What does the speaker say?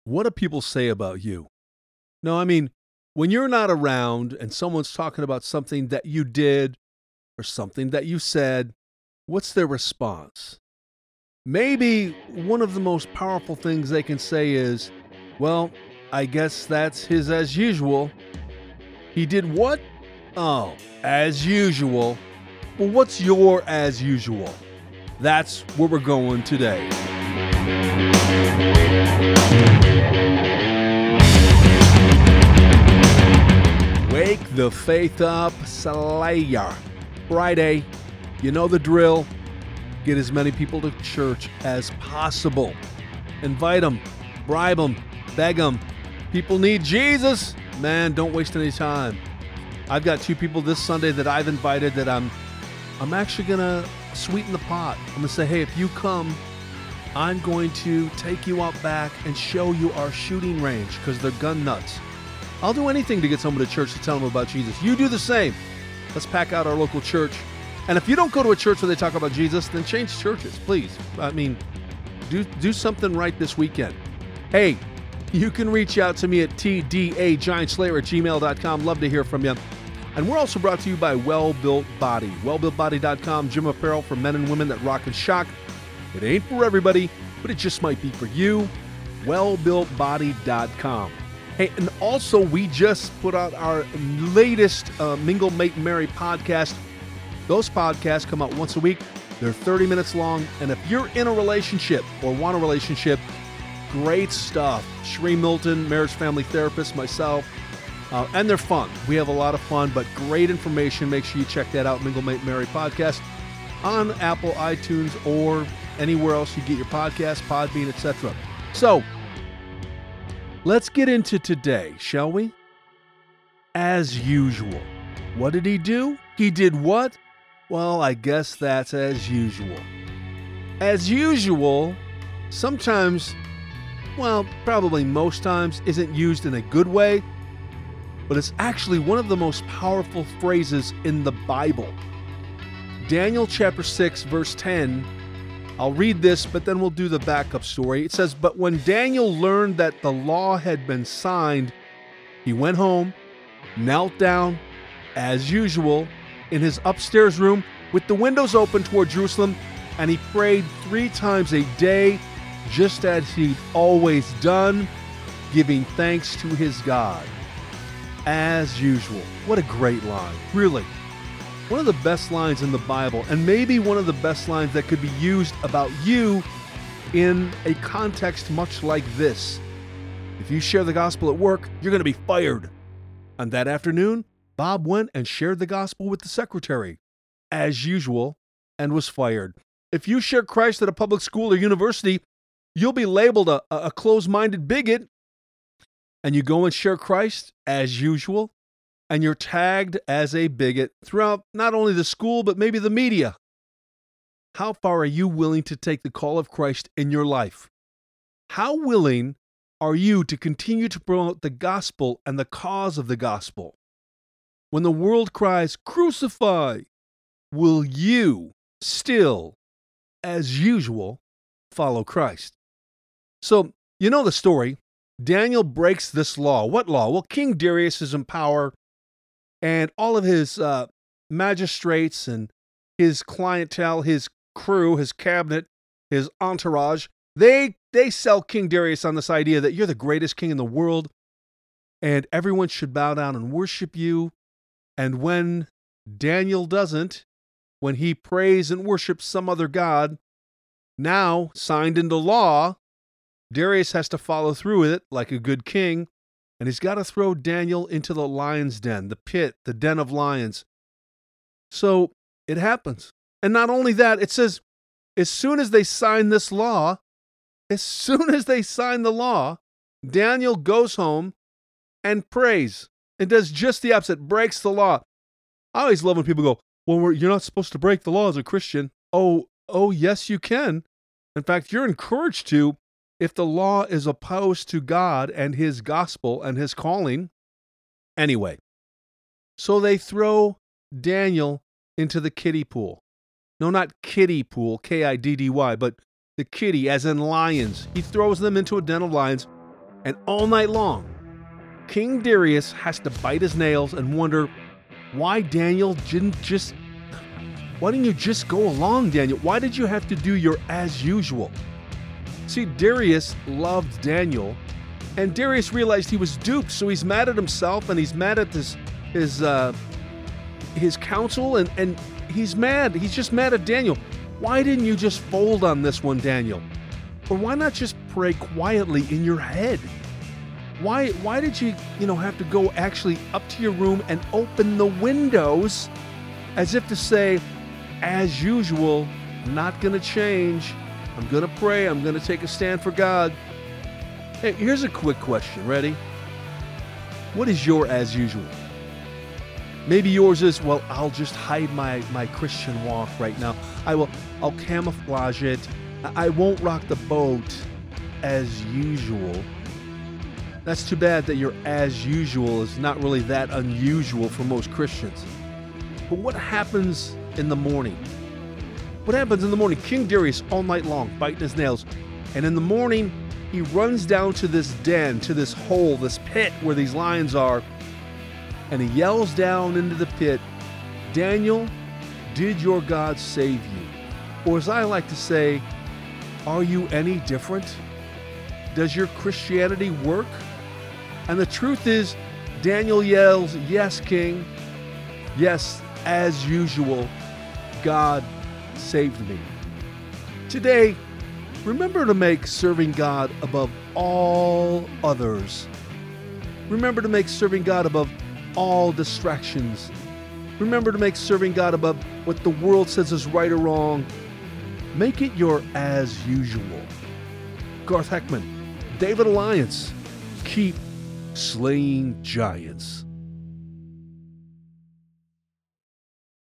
What do people say about you? No, I mean, when you're not around and someone's talking about something that you did or something that you said, what's their response? Maybe one of the most powerful things they can say is, well, I guess that's his as usual. He did what? Oh, as usual. Well, what's your as usual? That's where we're going today. Wake the faith up, Slayer. Friday, you know the drill. Get as many people to church as possible. Invite them, bribe them, beg them. People need Jesus. Man, don't waste any time. I've got 2 people this Sunday that I've invited that I'm actually going to sweeten the pot. I'm going to say, hey, if you come, I'm going to take you out back and show you our shooting range because they're gun nuts. I'll do anything to get someone to church to tell them about Jesus. You do the same. Let's pack out our local church. And if you don't go to a church where they talk about Jesus, then change churches, please. I mean, do something right this weekend. Hey, you can reach out to me at tdagiantslayer@gmail.com. Love to hear from you. And we're also brought to you by Well Built Body. WellBuiltBody.com, gym apparel for men and women that rock and shock. It ain't for everybody, but it just might be for you. WellBuiltBody.com. Hey, and also we just put out our latest Mingle, Mate, Marry podcast. Those podcasts come out once a week. They're 30 minutes long. And if you're in a relationship or want a relationship, great stuff. Sheree Milton, marriage family therapist, myself, and they're fun. We have a lot of fun, but great information. Make sure you check that out, Mingle, Mate, Marry podcast on Apple, iTunes, or anywhere else you get your podcast, Podbean, etc. So, let's get into today, shall we? As usual. What did he do? He did what? Well, I guess that's as usual. As usual, sometimes, well, probably most times, isn't used in a good way, but it's actually one of the most powerful phrases in the Bible. Daniel chapter 6, verse 10, I'll read this, but then we'll do the backup story. It says, "But when Daniel learned that the law had been signed, he went home, knelt down, as usual, in his upstairs room with the windows open toward Jerusalem, and he prayed 3 times a day, just as he'd always done, giving thanks to his God." As usual. What a great line. Really. One of the best lines in the Bible, and maybe one of the best lines that could be used about you in a context much like this. If you share the gospel at work, you're going to be fired. On that afternoon, Bob went and shared the gospel with the secretary, as usual, and was fired. If you share Christ at a public school or university, you'll be labeled a closed-minded bigot, and you go and share Christ, as usual, and you're tagged as a bigot throughout not only the school, but maybe the media. How far are you willing to take the call of Christ in your life? How willing are you to continue to promote the gospel and the cause of the gospel? When the world cries, "Crucify," will you still, as usual, follow Christ? So, you know the story. Daniel breaks this law. What law? Well, King Darius is in power, and all of his magistrates and his clientele, his crew, his cabinet, his entourage, they sell King Darius on this idea that you're the greatest king in the world, and everyone should bow down and worship you. And when Daniel doesn't, when he prays and worships some other god, now signed into law, Darius has to follow through with it like a good king, and he's got to throw Daniel into the lion's den, the pit, the den of lions. So it happens. And not only that, it says, as soon as they sign this law, Daniel goes home and prays and does just the opposite, breaks the law. I always love when people go, well, you're not supposed to break the law as a Christian. Oh, yes, you can. In fact, you're encouraged to, if the law is opposed to God and his gospel and his calling. Anyway, so they throw Daniel into the kiddie pool. No, not kiddie pool, Kiddy, but the kiddie, as in lions. He throws them into a den of lions. And all night long, King Darius has to bite his nails and wonder why Daniel didn't just... Why didn't you just go along, Daniel? Why did you have to do your as usual? See, Darius loved Daniel, and Darius realized he was duped, so he's mad at himself, and he's mad at his counsel, and he's mad. He's just mad at Daniel. Why didn't you just fold on this one, Daniel? Or why not just pray quietly in your head? Why did you have to go actually up to your room and open the windows as if to say, as usual, not going to change. I'm going to pray. I'm going to take a stand for God. Hey, here's a quick question. Ready? What is your as usual? Maybe yours is, well, I'll just hide my Christian walk right now. I'll camouflage it. I won't rock the boat as usual. That's too bad that your as usual is not really that unusual for most Christians. But what happens in the morning? What happens in the morning? King Darius all night long biting his nails. And in the morning, he runs down to this den, to this hole, this pit where these lions are. And he yells down into the pit, Daniel, did your God save you? Or as I like to say, are you any different? Does your Christianity work? And the truth is, Daniel yells, yes, King. Yes, as usual, God saved me. Today, remember to make serving God above all others. Remember to make serving God above all distractions. Remember to make serving God above what the world says is right or wrong. Make it your as usual. Garth Heckman, David Alliance, keep slaying giants.